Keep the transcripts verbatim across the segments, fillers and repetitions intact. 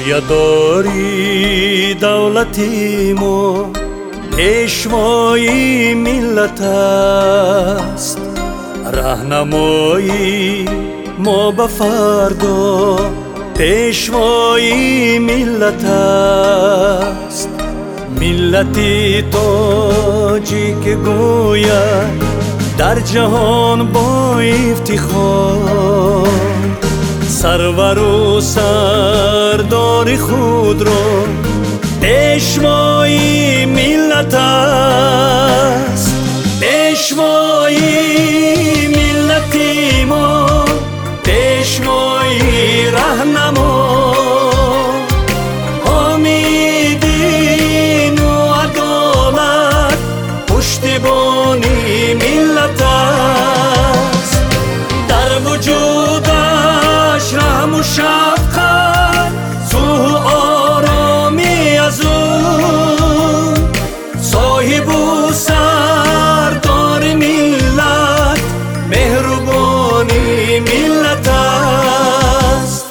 پایداری دولتی ما پیشوای ملت است، راهنمایی ما به فردا پیشوای ملت است. ملتی تاجی که گوید در جهان با افتخار سرور و سردار خود را پیشوای ملت است. پیشوای ملتی ما پیشوای راهنما حامی دین و عدالت پشتیبانی ملت است. در وجودش رحم و شفقت صلح و آرامی از او صاحب و سردار ملت مهربانی ملت است.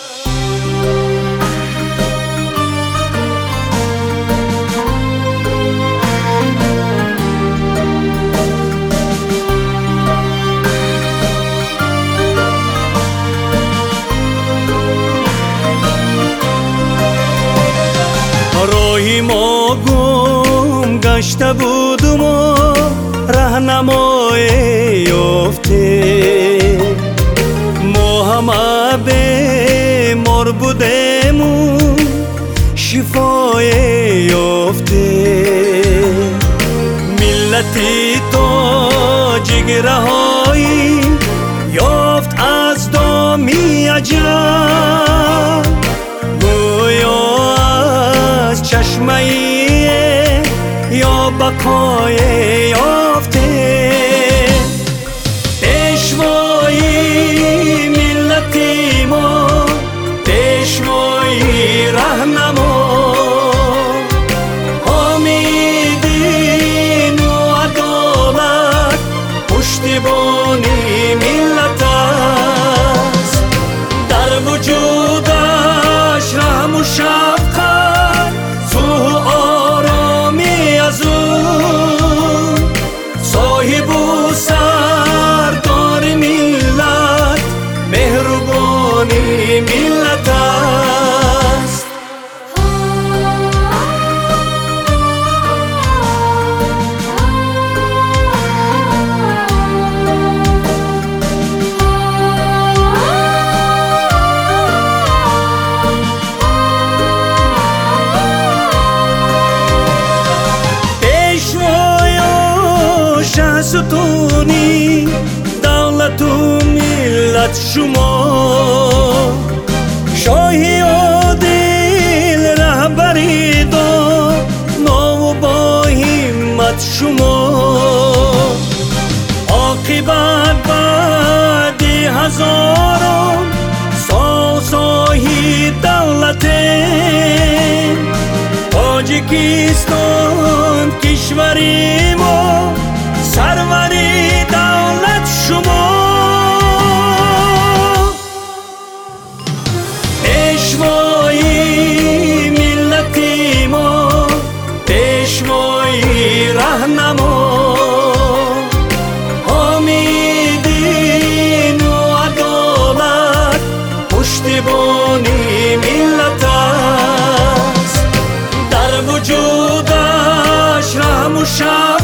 راهی ما گم گشته بودم و راهنمایی یافته، ما همه بیمار بودیم و شفای یافته. ملتی تاجیک رهایی یافت از دامی اجل، گویا از چشمه یا بقای یافته. پیشوای ملتی ما پیشوای راهنما حامی دین و عدالت پشتیبانی ملت است. در وجودش رحم و شفقت صلح و آرامی از او صاحب و سردار ملت مهربانی ملت است. ستونی دولت و ملت شما شاهی عادل رهبری دا نو با همت شما عاقبت بعد هزاران سال صاحی دولت تاجیکستان کشوری ما سروری دولت شما. پیشوای ملتی ما پیشوای راهنما حامی دین و عدالت پشتیبانی ملت است. در وجودش رحم و شفقت